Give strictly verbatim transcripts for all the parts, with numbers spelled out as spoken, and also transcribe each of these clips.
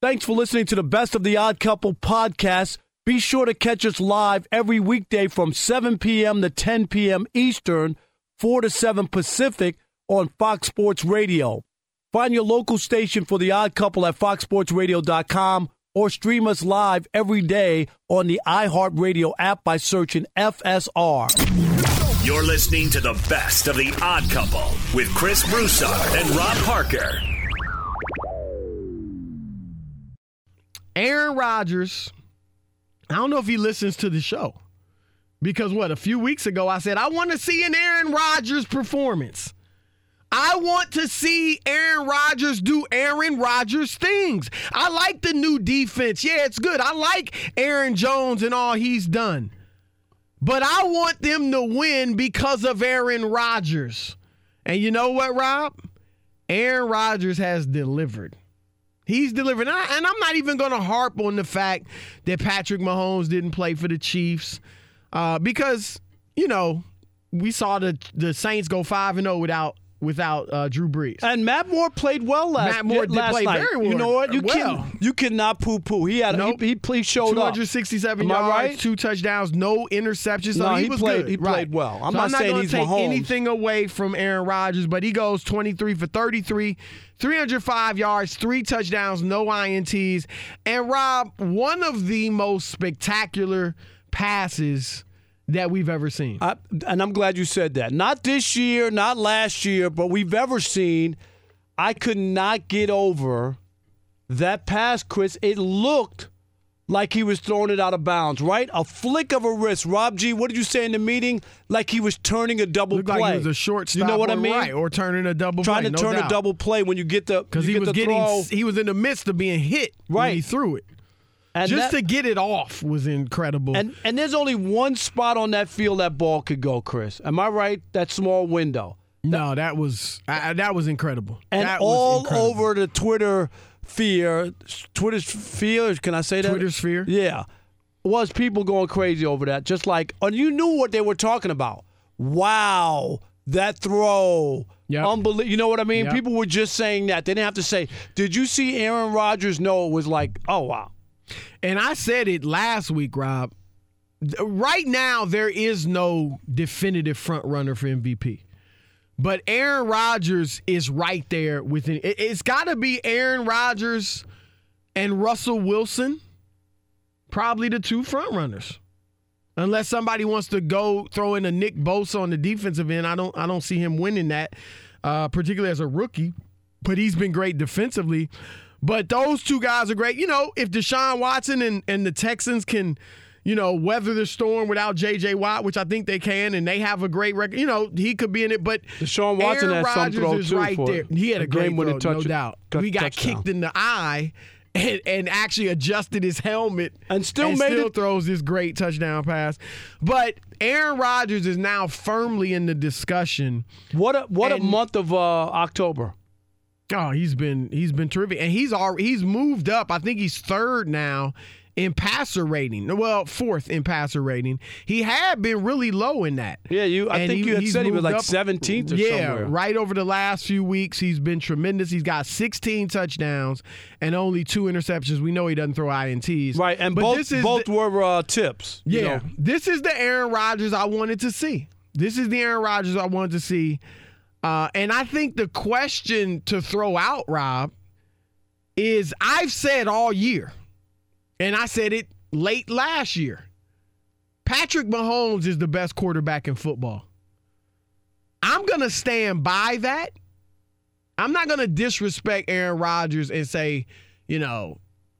Thanks for listening to the Best of the Odd Couple podcast. Be sure to catch us live every weekday from seven p.m. to ten p.m. Eastern, four to seven Pacific on Fox Sports Radio. Find your local station for The Odd Couple at fox sports radio dot com or stream us live every day on the iHeartRadio app by searching F S R. You're listening to the Best of the Odd Couple with Chris Broussard and Rob Parker. Aaron Rodgers, I don't know if he listens to the show because, what, a few weeks ago I said, I want to see an Aaron Rodgers performance. I want to see Aaron Rodgers do Aaron Rodgers things. I like the new defense. Yeah, it's good. I like Aaron Jones and all he's done. But I want them to win because of Aaron Rodgers. And you know what, Rob? Aaron Rodgers has delivered. He's delivered. And, I, and I'm not even going to harp on the fact that Patrick Mahomes didn't play for the Chiefs uh, because, you know, we saw the, the Saints go five and oh without without uh, Drew Brees. And Matt Moore played well last, Matt Moore did last play night. very well. You know what? You, well. can, you cannot poo-poo. He had nope. he, he, he showed two hundred up. sixty-seven yards, right? two touchdowns, no interceptions. So no, he, he was played, good. He right. played well. I'm so not I'm not saying gonna he's take Mahomes. anything away from Aaron Rodgers, but he goes twenty-three for thirty-three, three hundred five yards, three touchdowns, no I N Ts. And Rob, one of the most spectacular passes that we've ever seen. I, and I'm glad you said that. Not this year, not last year, but we've ever seen. I could not get over that pass, Chris. It looked like he was throwing it out of bounds, right? A flick of a wrist. Rob G., what did you say in the meeting? Like he was turning a double Looked play. like he was a shortstop. You know what or I mean? Right, or turning a double Trying play. to no turn doubt. a double play when you get the because you he get was the getting throw. he was in the midst of being hit right. when he threw it. And Just that, to get it off was incredible. And and there's only one spot on that field that ball could go, Chris. Am I right? That small window. No, that was I, that was incredible. And that all was incredible. over the Twitter sphere, Twitter sphere, can I say that? Twitter sphere? Yeah. Was people going crazy over that. Just like, and you knew what they were talking about. Wow, that throw. Yep. Unbelievable. You know what I mean? Yep. People were just saying that. They didn't have to say, did you see Aaron Rodgers? No, it was like, oh, wow. And I said it last week, Rob. Right now, there is no definitive front runner for M V P. But Aaron Rodgers is right there within. It, it's got to be Aaron Rodgers and Russell Wilson, probably the two front runners. Unless somebody wants to go throw in a Nick Bosa on the defensive end, I don't. I don't see him winning that, uh, particularly as a rookie. But he's been great defensively. But those two guys are great. You know, if Deshaun Watson and, and the Texans can, you know, weather the storm without J J. Watt, which I think they can, and they have a great record, you know, he could be in it. But Deshaun Watson Aaron had some Rodgers throw is too right for there. it. He had a, A great game-winning throw, no touch- doubt. touch- He got touchdown. kicked in the eye and, and actually adjusted his helmet And still and made still it. throws this great touchdown pass. But Aaron Rodgers is now firmly in the discussion. What a what a And- month of uh, October. Oh, he's been he's been terrific, and he's already, he's moved up. I think he's third now in passer rating. Well, fourth in passer rating. He had been really low in that. Yeah, you. I And think he- you had he's said he was moved like up- seventeenth or yeah, somewhere. right over the last few weeks, he's been tremendous. He's got sixteen touchdowns and only two interceptions. We know he doesn't throw I N Ts. Right, and but both this is both the, were uh, tips. you yeah, know. this is the Aaron Rodgers I wanted to see. This is the Aaron Rodgers I wanted to see. Uh, and I think the question to throw out, Rob, is I've said all year, and I said it late last year, Patrick Mahomes is the best quarterback in football. I'm going to stand by that. I'm not going to disrespect Aaron Rodgers and say, you know,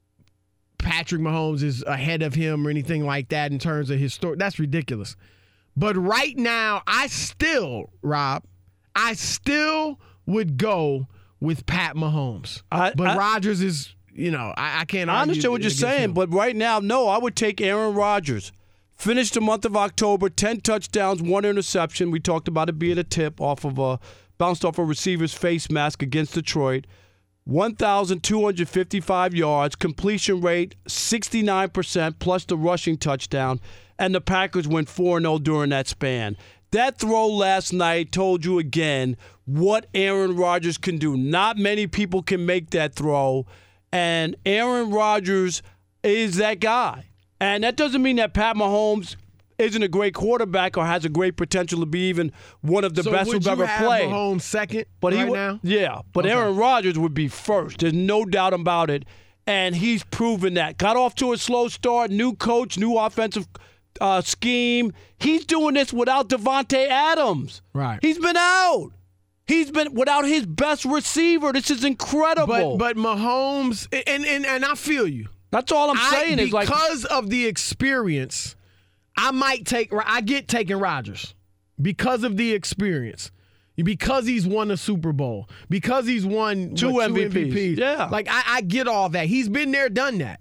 Patrick Mahomes is ahead of him or anything like that in terms of his story. That's ridiculous. But right now, I still, Rob, I still would go with Pat Mahomes. I- but I- Rodgers is, you know, I, I can't I argue understand what you're against saying, him. but right now, no, I would take Aaron Rodgers. Finished the month of October, ten touchdowns, one interception. We talked about it being a tip off of a bounced off a receiver's face mask against Detroit. one thousand two hundred fifty-five yards, completion rate sixty-nine percent plus the rushing touchdown, and the Packers went four and oh during that span. That throw last night told you again what Aaron Rodgers can do. Not many people can make that throw, And Aaron Rodgers is that guy. And that doesn't mean that Pat Mahomes isn't a great quarterback or has a great potential to be even one of the so best would who've you ever have played. Mahomes second But right he would, now? Yeah, but Okay. Aaron Rodgers would be first. There's no doubt about it. And he's proven that. Got off to a slow start, new coach, new offensive uh, scheme. He's doing this without Devontae Adams. Right. He's been out. He's been without his best receiver. This is incredible. But but Mahomes, and, and, and I feel you. That's all I'm I, saying is like because of the experience, I might take. I get taking Rodgers because of the experience, because he's won a Super Bowl, because he's won Two what, M V Ps. M V Ps. Yeah. Like I, I get all that. He's been there, done that.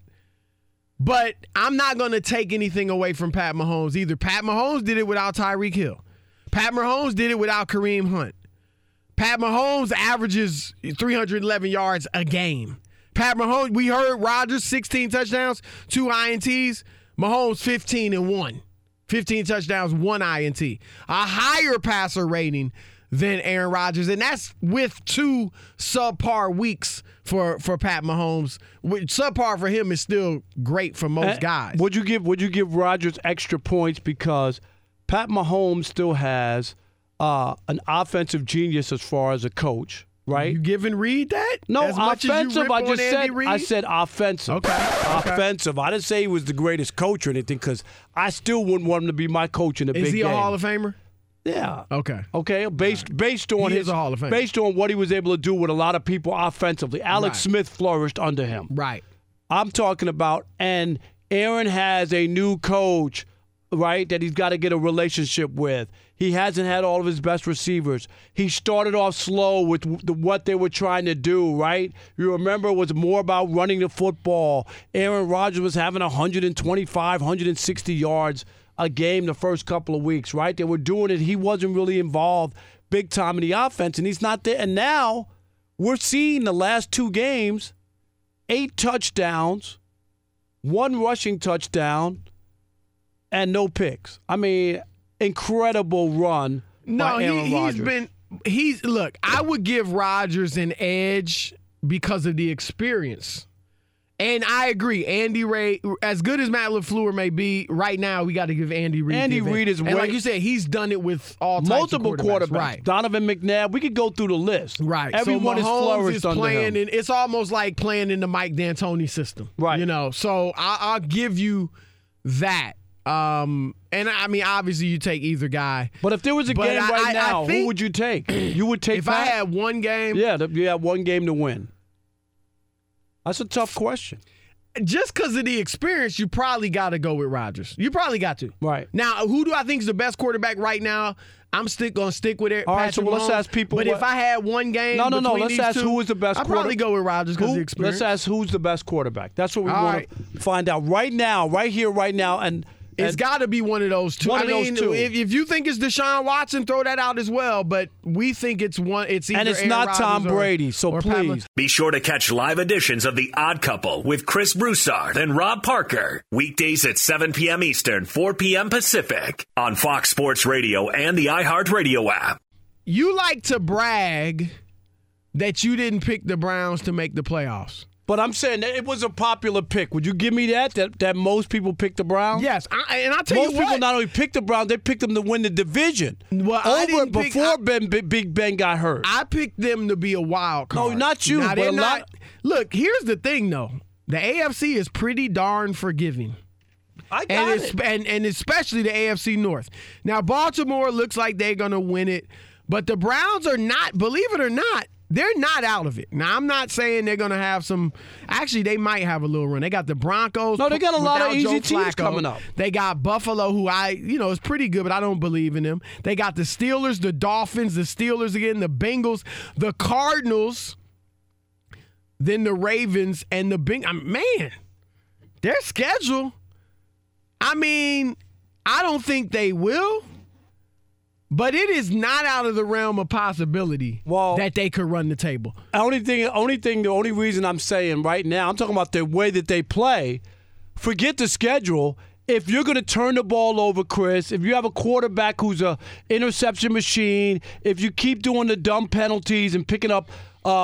But I'm not going to take anything away from Pat Mahomes either. Pat Mahomes did it without Tyreek Hill. Pat Mahomes did it without Kareem Hunt. Pat Mahomes averages three hundred eleven yards a game. Pat Mahomes, we heard Rodgers, sixteen touchdowns, two I N Ts. Mahomes, fifteen and one. fifteen touchdowns, one I N T. A higher passer rating than Aaron Rodgers, and that's with two subpar weeks for, for Pat Mahomes. Which subpar for him is still great for most Uh, guys. Would you give Would you give Rodgers extra points because Pat Mahomes still has uh, an offensive genius as far as a coach, right? You giving Reed that? No, as much offensive. As you rip I on just Andy said Reid? I said offensive. Okay, okay. Offensive. I didn't say he was the greatest coach or anything because I still wouldn't want him to be my coach in a Is big he game. a Hall of Famer? Yeah. Okay. Okay. Based based on He his is a Hall of Famer. based on what he was able to do with a lot of people offensively. Alex Right. Smith flourished under him. Right. I'm talking about, and Aaron has a new coach, right, that he's got to get a relationship with. He hasn't had all of his best receivers. He started off slow with the, what they were trying to do, right? You remember it was more about running the football. Aaron Rodgers was having one twenty-five, one sixty yards a game the first couple of weeks, right? They were doing it. He wasn't really involved big time in the offense, and he's not there. And now we're seeing the last two games, eight touchdowns, one rushing touchdown, and no picks. I mean, incredible run No, by Aaron he, he's Rodgers. been he's look, I would give Rodgers an edge because of the experience. And I agree, Andy Reid, as good as Matt LaFleur may be, right now we got to give Andy Reid. Andy the advantage. Reid is and way- like you said, he's done it with all types multiple of quarterbacks. quarterbacks. Right. Donovan McNabb. We could go through the list. Right. Everyone so is Mahomes flourished is under playing him. in, it's almost like playing in the Mike D'Antoni system. Right. You know, so I, I'll give you that. Um, and I mean, obviously, you take either guy. But if there was a But game I- right I- I now, who think would you take? You would take If Pat? I had one game, Yeah, the- you have one game to win. That's a tough question. just because of the experience, you probably got to go with Rodgers. You probably got to. Right. Now, who do I think is the best quarterback right now? I'm still going to stick with it. All right, Patrick so let's Mahomes. ask people But what- if I had one game, No, no, no. between Let's these ask two, who is the best I'd probably quarter- go with Rodgers because of Who- the experience. Let's ask who's the best quarterback. That's what we All want right. to find out right now, right here, right now. And, It's and got to be one of those two. One I of those mean, two. If, if you think it's Deshaun Watson, throw that out as well. But we think it's one. It's either And it's Aaron not Rodgers Tom or- Brady, so or Pat please. Be sure to catch live editions of The Odd Couple with Chris Broussard and Rob Parker. Weekdays at seven p.m. Eastern, four p.m. Pacific on Fox Sports Radio and the iHeartRadio app. You like to brag that you didn't pick the Browns to make the playoffs. But I'm saying that it was a popular pick. Would you give me that? That that most people picked the Browns? Yes, I, and I'll tell Most you people what. not only picked the Browns, they picked them to win the division. Well, I Over didn't pick- before I- Ben, Big Big Ben got hurt. I picked them to be a wild No, card. not you, Now, but they're a lot- not- Look, here's the thing, though. The A F C is pretty darn forgiving. I got And, it. it's, and and especially the A F C North. Now, Baltimore looks like they're going to win it, but the Browns are not, believe it or not, they're not out of it. Now, I'm not saying they're going to have some. Actually, they might have a little run. They got the Broncos. No, they got a lot of without easy Joe teams Flacco. coming up. They got Buffalo, who I, you know, is pretty good, but I don't believe in them. They got the Steelers, the Dolphins, the Steelers again, the Bengals, the Cardinals, then the Ravens, and the Beng. I mean, man, their schedule. I mean, I don't think they will. But it is not out of the realm of possibility Well- that they could run the table. Only thing, only thing, the only reason I'm saying right now, I'm talking about the way that they play. Forget the schedule. If you're going to turn the ball over, Chris, if you have a quarterback who's a interception machine, if you keep doing the dumb penalties and picking up uh,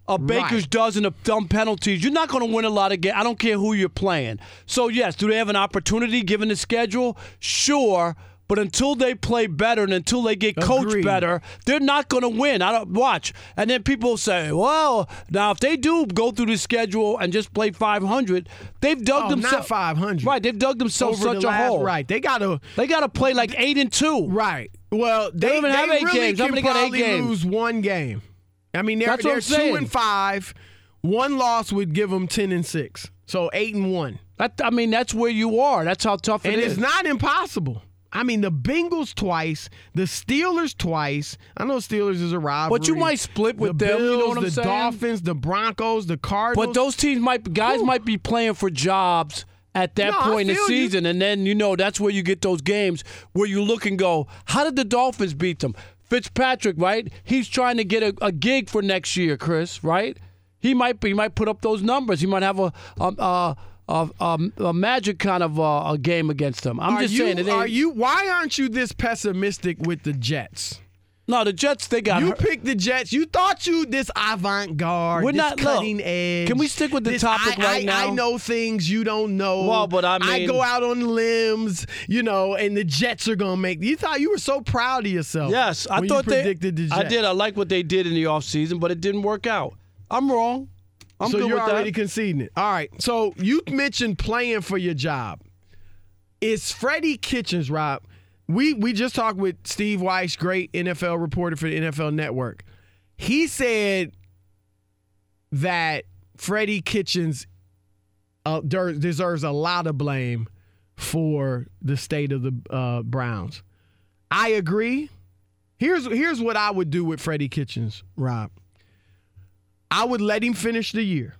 a Baker's Right. dozen of dumb penalties, you're not going to win a lot of games. I don't care who you're playing. So, yes, do they have an opportunity given the schedule? Sure. But until they play better and until they get coached Agreed. better, they're not going to win. I don't watch. And then people say, well, now if they do go through the schedule and just play five hundred, they've dug Oh, themselves. not five hundred. Right, they've dug themselves Over such the a last, hole. Right. They got to. They got to play like eight and two. Right. Well, they, don't even they have eight really games. How can many got eight probably games? lose one game. I mean, they're, That's what they're I'm two saying. and five. One loss would give them ten and six. So eight and one. That, I mean, that's where you are. That's how tough it And is. it's not impossible. I mean, the Bengals twice, the Steelers twice. I know Steelers is a rivalry. But you might split with the them, Bills, you know what I'm the saying? Dolphins, the Broncos, the Cardinals. But those teams might guys Whew. might be playing for jobs at that No, I point in the feel you. season, and then you know that's where you get those games where you look and go, how did the Dolphins beat them? Fitzpatrick, right? He's trying to get a, a gig for next year, Chris, right? He might he might put up those numbers. He might have a a a, a, a, a magic kind of a, a game against them. I'm are just you, saying. It ain't, Are you? Why aren't you this pessimistic with the Jets? no, the Jets they got. You hurt. picked the Jets. You thought you this avant-garde, We're this not- look, cutting edge. can we stick with the this, topic I, right I, now? I know things you don't know. Well, but I I mean- go out on limbs, you know, and the Jets are gonna make. You thought you were so proud of yourself. Yes, I when thought you predicted they. the Jets. I did. I like what they did in the offseason, but it didn't work out. I'm wrong. I'm so good you're with already that. conceding it. All right. So you mentioned playing for your job. Is Freddie Kitchens, Rob? We we just talked with Steve Weiss, great N F L reporter for the N F L Network. He said that Freddie Kitchens uh, der- deserves a lot of blame for the state of the uh, Browns. I agree. Here's here's what I would do with Freddie Kitchens, Rob. I would let him finish the year.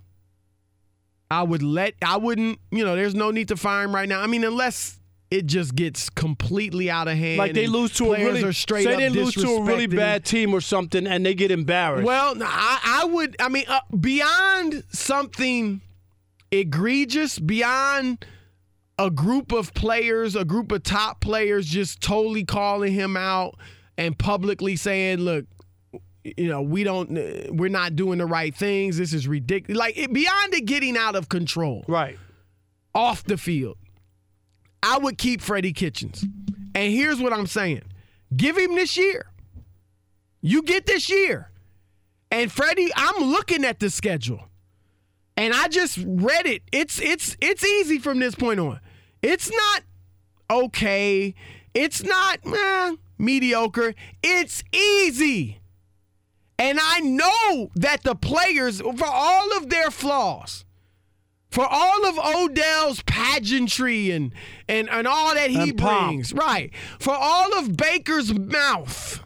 I would let, I wouldn't, you know, there's no need to fire him right now. I mean, unless it just gets completely out of hand. Like they and lose to a players really, are straight say up they lose to a really disrespecting bad team or something, and they get embarrassed. Well, I, I would, I mean, uh, beyond something egregious, beyond a group of players, a group of top players just totally calling him out and publicly saying, look, you know, we don't, we're not doing the right things. This is ridiculous. Like, it, beyond it getting out of control, right. off the field, I would keep Freddie Kitchens. And here's what I'm saying. Give him this year. You get this year. And Freddie, I'm looking at the schedule. And I just read it. It's it's it's easy from this point on. It's not okay. It's not eh, mediocre. It's easy. And I know that the players, for all of their flaws, for all of Odell's pageantry and and, and all that he And pomp. brings, right, for all of Baker's mouth,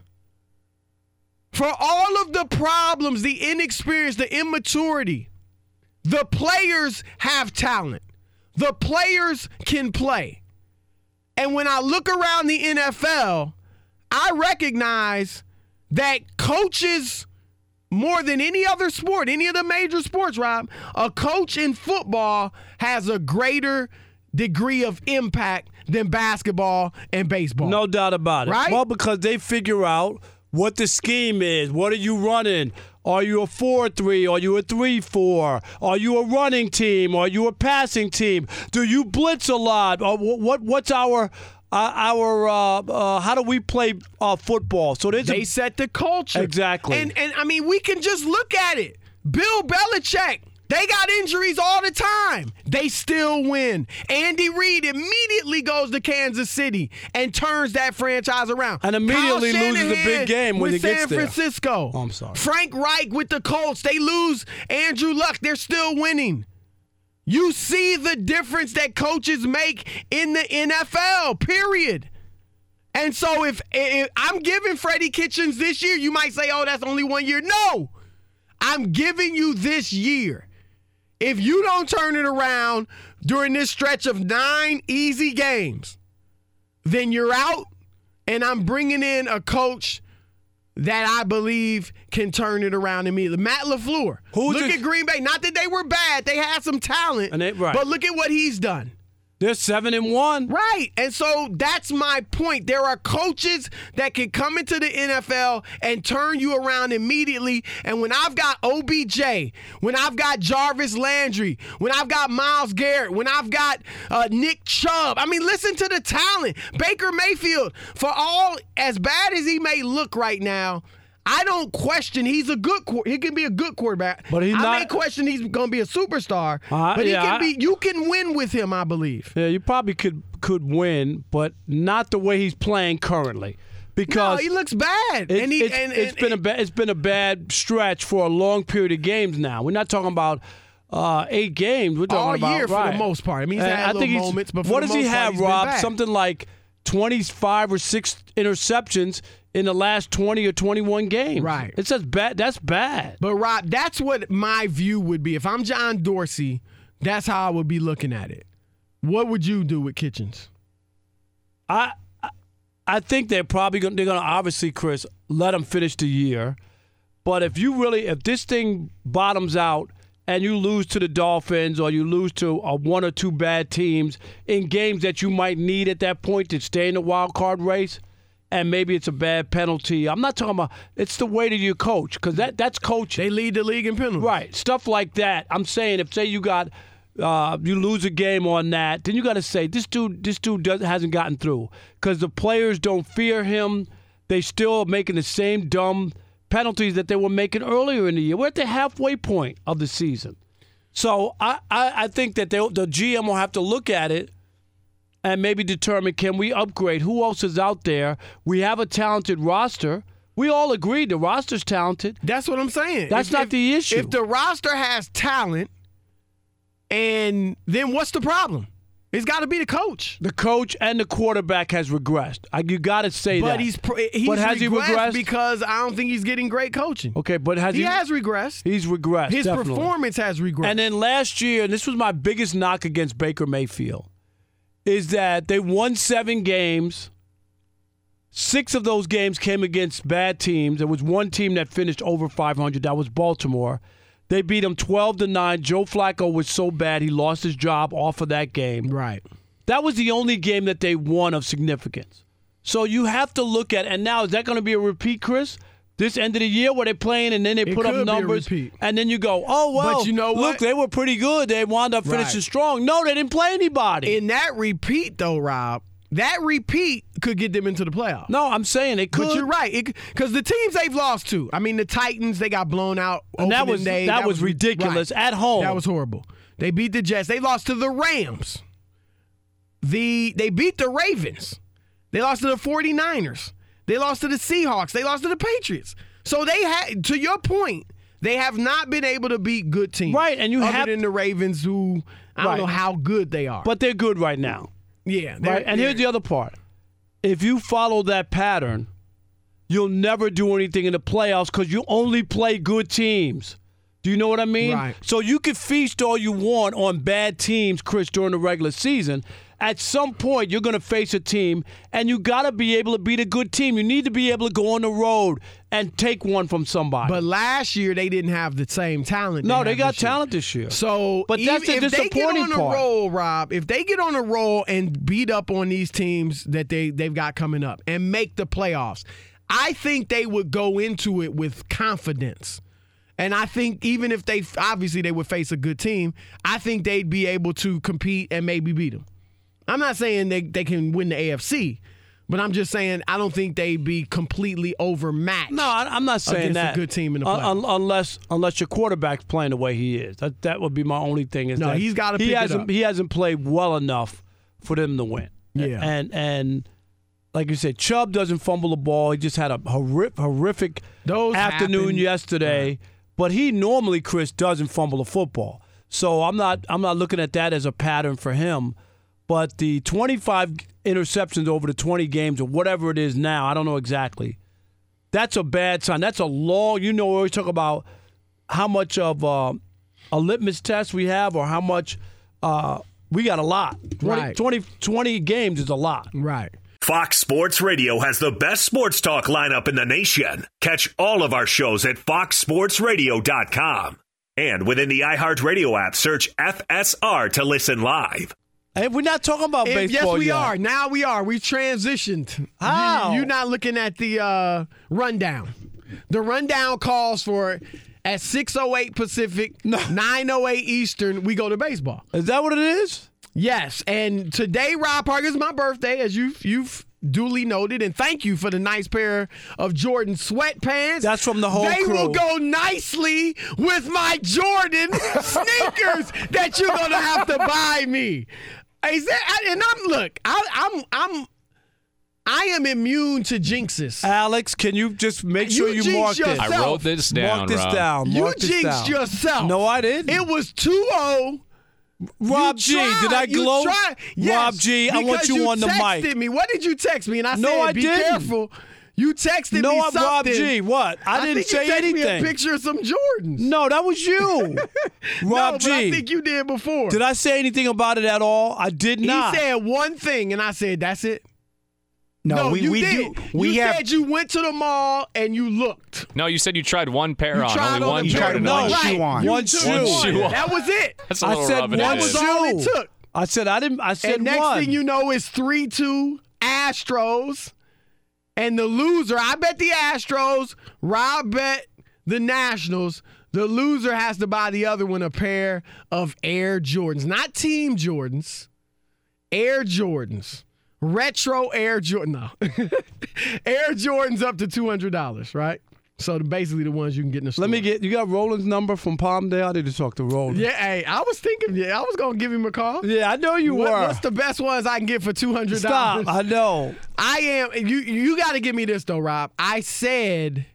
for all of the problems, the inexperience, the immaturity, the players have talent. The players can play. And when I look around the N F L, I recognize that coaches, more than any other sport, any of the major sports, Rob, a coach in football has a greater degree of impact than basketball and baseball. No doubt about it. Right? Well, because they figure out what the scheme is. What are you running? Are you a four three? Are you a three four? Are you a running team? Are you a passing team? Do you blitz a lot? Or what? What's our uh, our uh, uh, how do we play uh, football? So there's They a, set the culture. Exactly. And and I mean, we can just look at it. Bill Belichick, they got injuries all the time. They still win. Andy Reid immediately goes to Kansas City and turns that franchise around. And immediately Kyle loses a big Shanahan game when with he gets San there. Francisco. Oh, I'm sorry. Frank Reich with the Colts. They lose Andrew Luck. They're still winning. You see the difference that coaches make in the N F L, period. And so if, if I'm giving Freddie Kitchens this year, you might say, oh, that's only one year. No, I'm giving you this year. If you don't turn it around during this stretch of nine easy games, then you're out, and I'm bringing in a coach that I believe can turn it around immediately. Matt LaFleur. Who's look it- at Green Bay. Not that they were bad. They had some talent. And they- right. But look at what he's done. They're seven and one. Right. And so that's my point. There are coaches that can come into the N F L and turn you around immediately. And when I've got O B J, when I've got Jarvis Landry, when I've got Myles Garrett, when I've got uh, Nick Chubb, I mean, listen to the talent. Baker Mayfield, for all as bad as he may look right now, I don't question he's a good he can be a good quarterback. But he's I not, may question he's going to be a superstar. Uh, but he yeah, can I, be. You can win with him, I believe. Yeah, you probably could could win, but not the way he's playing currently. Because no, he looks bad. It, and he, it's, and, it's and, been a ba- it's been a bad stretch for a long period of games now. We're not talking about uh, eight games. We're talking all about year right. for the most part. I mean, he's And had I think little he's, moments, but for what the does most he part, have, he's been Rob? bad. Something like twenty-five or six interceptions in the last twenty or twenty-one games. Right. It's just bad. That's bad. But Rob, that's what my view would be. If I'm John Dorsey, that's how I would be looking at it. What would you do with Kitchens? I I think they're probably going. They're going to obviously, Chris, let him finish the year. But if you really, if this thing bottoms out and you lose to the Dolphins or you lose to a one or two bad teams in games that you might need at that point to stay in the wild card race, and maybe it's a bad penalty. I'm not talking about it's the way that you coach because that that's coaching. They lead the league in penalties. Right, stuff like that. I'm saying if say you got uh, you lose a game on that, then you got to say this dude this dude does, hasn't gotten through because the players don't fear him. They still are making the same dumb penalties that they were making earlier in the year. We're at the halfway point of the season. So I, I, I think that they, the G M will have to look at it and maybe determine, can we upgrade? Who else is out there? We have a talented roster. We all agree the roster's talented. That's what I'm saying. That's if, not if, the issue. If the roster has talent, and then what's the problem? It's got to be the coach. The coach and the quarterback has regressed. I, you got to say but that. He's, he's but has regressed he regressed? Because I don't think he's getting great coaching. Okay, but has he, he? He has regressed. He's regressed. His definitely. performance has regressed. And then last year, and this was my biggest knock against Baker Mayfield, is that they won seven games. Six of those games came against bad teams. There was one team that finished over five hundred. That was Baltimore. They beat them twelve to nine. Joe Flacco was so bad he lost his job off of that game. Right. That was the only game that they won of significance. So you have to look at, and now is that going to be a repeat, Chris? This end of the year where they're playing and then they It put up could be a numbers, repeat. and then you go, oh, well, But you know look, what? they were pretty good. They wound up finishing Right. strong. No, they didn't play anybody. In that repeat, though, Rob, that repeat could get them into the playoffs. no, I'm saying they could. But you're right, because the teams they've lost to, I mean, the Titans, they got blown out. And that opening was day. that, was ridiculous right. at home. That was horrible. They beat the Jets. They lost to the Rams. The They beat the Ravens. They lost to the 49ers. They lost to the Seahawks. They lost to the Patriots. So they had, to your point, they have not been able to beat good teams. Right, and you other have- than the Ravens, who I Right. don't know how good they are. But they're good right now. yeah, they're- Right? And they're- here's the other part. If you follow that pattern, you'll never do anything in the playoffs because you only play good teams. Do you know what I mean? Right. So you can feast all you want on bad teams, Chris, during the regular season. At some point, you're going to face a team, and you got to be able to beat a good team. You need to be able to go on the road and take one from somebody. But last year they didn't have the same talent. no, they, they have got this year. talent this year. So, But that's even the if they get disappointing on a part. roll, Rob, if they get on a roll and beat up on these teams that they they've got coming up and make the playoffs, I think they would go into it with confidence. And I think even if they obviously they would face a good team, I think they'd be able to compete and maybe beat them. I'm not saying they, they can win the A F C, but I'm just saying I don't think they'd be completely overmatched. No, I, I'm not saying against that. a good team in the Un- playoffs. un- unless unless your quarterback's playing the way he is. That that would be my only thing. Is No, that he's gotta he pick it hasn't up. he hasn't played well enough for them to win. Yeah. and and like you said, Chubb doesn't fumble the ball. He just had a horrific, horrific Those afternoon happen. yesterday. Right. But he normally, Chris, doesn't fumble the football. So I'm not I'm not looking at that as a pattern for him. But the twenty-five interceptions over the twenty games or whatever it is now, I don't know exactly. That's a bad sign. That's a long, you know, we always talk about how much of uh, a litmus test we have or how much uh, we got a lot. twenty, Right. twenty, twenty games is a lot. Right. Fox Sports Radio has the best sports talk lineup in the nation. Catch all of our shows at fox sports radio dot com. And within the iHeartRadio app, search F S R to listen live. Hey, we're not talking about If- baseball yes, we yet. are. Now we are. We've transitioned. How? You, you're not looking at the uh, rundown. The rundown calls for at six oh eight Pacific, nine oh eight Eastern, we go to baseball. Is that what it is? Yes, and today, Rob Parker, is my birthday, as you've, you've duly noted, and thank you for the nice pair of Jordan sweatpants. That's from the whole They crew. will go nicely with my Jordan sneakers that you're going to have to buy me. Is that, and I'm, look, I, I'm, I'm, I am immune to jinxes. Alex, can you just make sure You you, jinxed mark yourself. it? I wrote this down, Mark this Rob. down. You Mark this jinxed down. yourself. No, I didn't. It was two oh. Rob You G, tried. did I You gloat? tried. Yes, Rob G, I want because you on the texted mic. me. What did you text me? And I No, said, I be didn't. careful. You texted No, me I'm something. Rob G. What? I, I didn't think say you texted anything. me a picture of some Jordans. No, that was you. no, Rob but G. I think you did before. Did I say anything about it at all? I did he not. said one thing, and I said, that's it. No, we you we did. do. We you have. said you went to the mall and you looked. No, you said you tried one pair You on, tried only on one the You tried Jordan. one on. Right. shoe on. You One took shoe. one. Shoe on. That was it. That's a I little said rubbing one it was in. all it shoe. took. I said I didn't. I said And next one. thing you know, it's three two Astros. And the loser, I bet the Astros, Rob bet the Nationals. The loser has to buy the other one a pair of Air Jordans. Not Team Jordans, Air Jordans. Retro Air Jordan. No. Air Jordans up to two hundred dollars, right? So basically the ones you can get in the store. Let me get. You got Roland's number from Palmdale. I need to talk to Roland. Yeah, hey, I was thinking, yeah, I was going to give him a call. Yeah, I know you What- were. What's the best ones I can get for two hundred dollars? Stop. I know. I am. You you got to give me this though, Rob. I said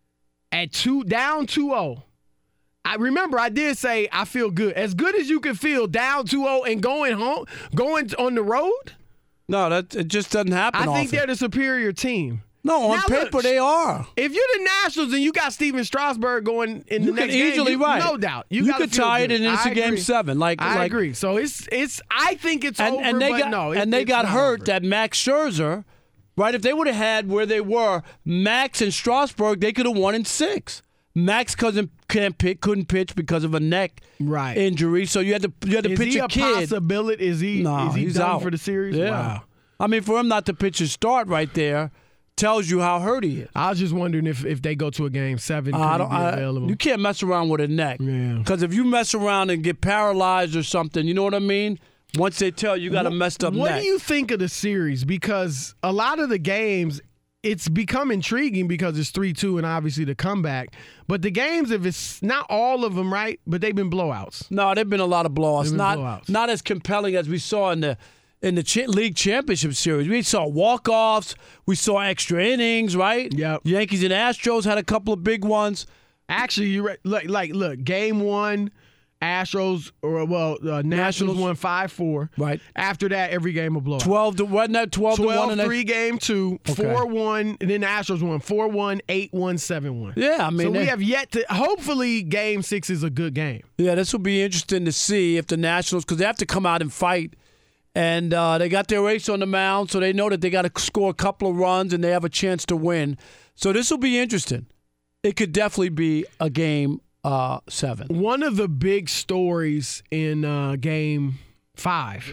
at two down two oh. I remember I did say I feel good, as good as you can feel down two oh and going home, going on the road. No, that it just doesn't happen. I think often. they're the superior team. No, on Now, paper look, they are. If you're the Nationals and you got Steven Strasburg going in You the can next game, easily you- right. no doubt. You, You gotta could feel tie it good. and it's I a game agree. seven. Like I like, agree. So it's it's. I think it's And, over, and they but got no, it- and they it's got not hurt over. that Max Scherzer, right? If they would have had where they were, Max and Strasburg, they could have won in six. Max couldn't can't pick, couldn't pitch because of a neck Right. injury. So you had to you had to Is pitch he a a kid. possibility? Is he? No, is he he's done out for the series? Yeah. Wow. I mean, for him not to pitch his start right there tells you how hurt he is. I was just wondering if, if they go to a game seven, could I he don't. be I, available? you can't mess around with a neck. Yeah. Because if you mess around and get paralyzed or something, you know what I mean. Once they tell you, you got a messed up What neck. do you think of the series? Because a lot of the games, it's become intriguing because it's three two and obviously the comeback. But the games, if it's not all of them, right, but they've been blowouts. No, there've been a lot of blowouts. They've been Not blowouts. not as compelling as we saw in the in the cha- league championship series. We saw walk offs. We saw extra innings. Right. Yep. Yankees and Astros had a couple of big ones. Actually, you re- like, like look, game one, Astros, or well, uh, Nationals, Nationals. won five four. Right. After that, every game a blowout. Twelve to wasn't that twelve, to one? twelve And three game two, Okay. four one, and then the Astros won four one, eight one, seven one. Yeah, I mean, so we they- have yet to. Hopefully, game six is a good game. Yeah, this will be interesting to see if the Nationals, because they have to come out and fight. And uh, they got their ace on the mound, so they know that they got to score a couple of runs and they have a chance to win. So this will be interesting. It could definitely be a game uh, seven. One of the big stories in uh, game five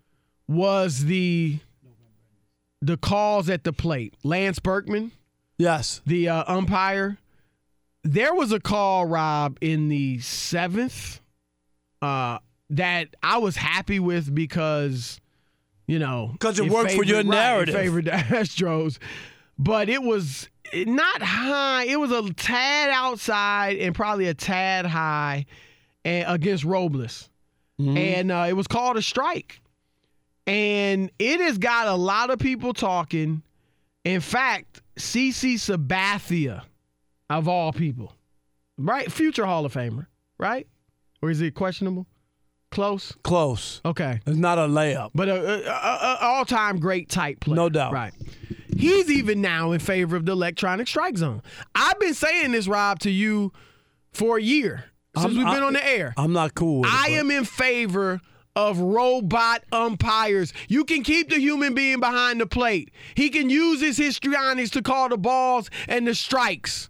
was the the calls at the plate. Lance Berkman, Yes. the uh, umpire. There was a call, Rob, in the seventh uh, that I was happy with because, you know. 'Cause it it worked for your favored- right, narrative. It favored the Astros. But it was not high. It was a tad outside and probably a tad high and, against Robles. Mm-hmm. And uh, it was called a strike. And it has got a lot of people talking. In fact, CeCe Sabathia, of all people, right? Future Hall of Famer, right? Or is it questionable? Close? Close. Okay. It's not a layup. But a, a, a, a all-time great type player. No doubt. Right. He's even now in favor of the electronic strike zone. I've been saying this, Rob, to you for a year since I'm- we've been I- on the air. I'm not cool with it. I but- am in favor of robot umpires. You can keep the human being behind the plate. He can use his histrionics to call the balls and the strikes.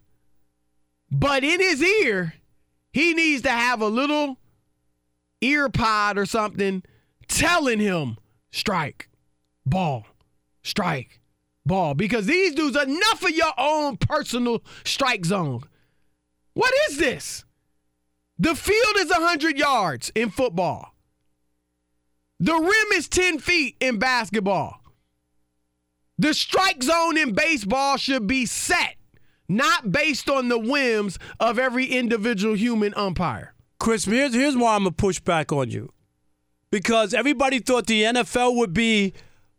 But in his ear, he needs to have a little ear pod or something telling him, strike, ball, strike, ball. Because these dudes, enough of your own personal strike zone. What is this? The field is one hundred yards in football. The rim is ten feet in basketball. The strike zone in baseball should be set, not based on the whims of every individual human umpire. Chris, here's, here's why I'm going to push back on you. Because everybody thought the N F L would be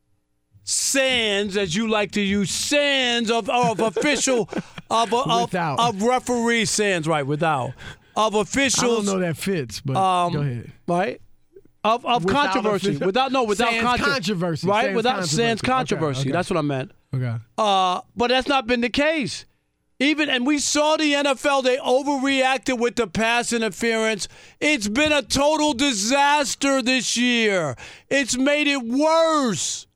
sands, as you like to use, sands of, of official, of, of, of referee sands, right, without, of officials. I don't know that fits, but um, go ahead. Right? Of, of controversy. Official, without, no, without sans contro- controversy. Right? Sans without controversy. sans controversy. Okay, okay. That's what I meant. Okay. Uh, but that's not been the case. Even and we saw the N F L, they overreacted with the pass interference. It's been a total disaster this year. It's made it worse.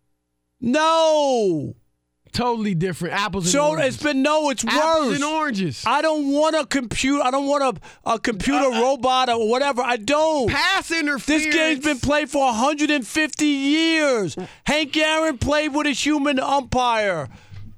No. Totally different. Apples and So oranges. it's been no, it's Apples worse. and oranges. I don't want a computer. I don't want a, a computer uh, robot or whatever. I don't. Pass interference. This game's been played for one hundred fifty years. Hank Aaron played with a human umpire.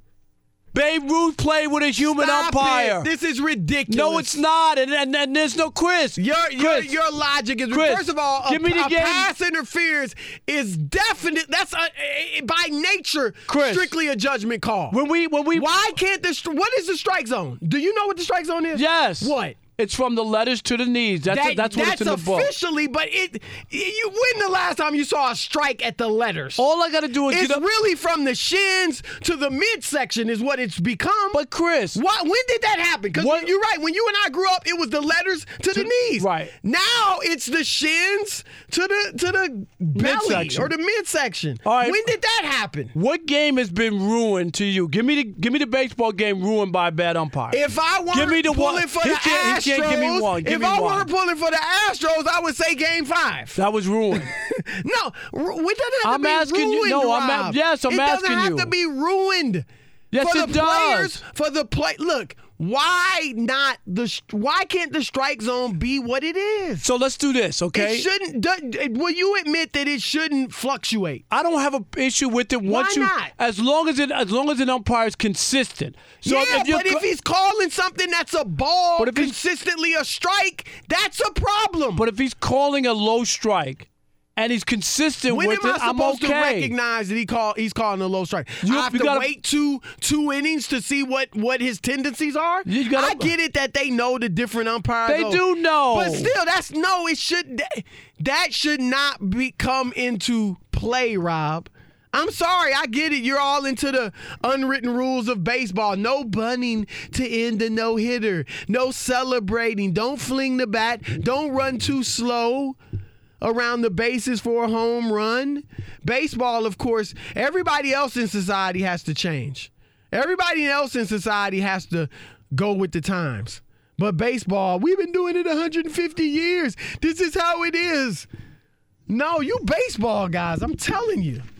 Babe Ruth played with a human Stop umpire. It. This is ridiculous. No, it's not. And, and, and there's no Chris. Your, your, Chris. your logic is, Chris, first of all, give a, me the a game. pass interference is definite. That's a, a, by nature Chris, strictly a judgment call. When we, when we, Why can't the, what is the strike zone? Do you know what the strike zone is? Yes. What? It's from the letters to the knees. That's that, a, that's what that's it's in the book. officially, but it. You when the last time you saw a strike at the letters? All I got to do is it's get up. really from the shins to the midsection is what it's become. But Chris, Why, when did that happen? Because you're right. When you and I grew up, it was the letters to, to the knees. Right. Now it's the shins to the to the belly Midsection. or the midsection. All right. When did that happen? What game has been ruined to you? Give me the give me the baseball game ruined by a bad umpire. If I weren't Give me the pulling one. for He the can't- he Astros, can't give me one. Give if me I one. weren't pulling for the Astros, I would say Game Five. That was ruined. No, ru- it doesn't have I'm to be asking you- ruined. no, I'm a- Rob. yes, I'm it asking doesn't have you. to be ruined. Yes, for it the does. players, for the play. Look, why not the? Why can't the strike zone be what it is? So let's do this, okay? It shouldn't. do- Will you admit that it shouldn't fluctuate? I don't have an issue with it once Why you, not? as long as it, as long as an umpire is consistent. So yeah, if you're but if co- he's calling something that's a ball, But if he's- consistently a strike, that's a problem. but if he's calling a low strike and he's consistent when with am I it, I'm supposed okay. to recognize that he call he's calling a low strike? You- I have you to gotta- wait two two innings to see what, what his tendencies are. You gotta- I get it that they know the different umpires. They are- do know. but still, that's no. It should that, that should not be come into play, Rob. I'm sorry, I get it. You're all into the unwritten rules of baseball. No bunting to end a no-hitter. No celebrating. Don't fling the bat. Don't run too slow around the bases for a home run. Baseball, of course, everybody else in society has to change. Everybody else in society has to go with the times. But baseball, we've been doing it one hundred fifty years. This is how it is. No, you baseball guys, I'm telling you.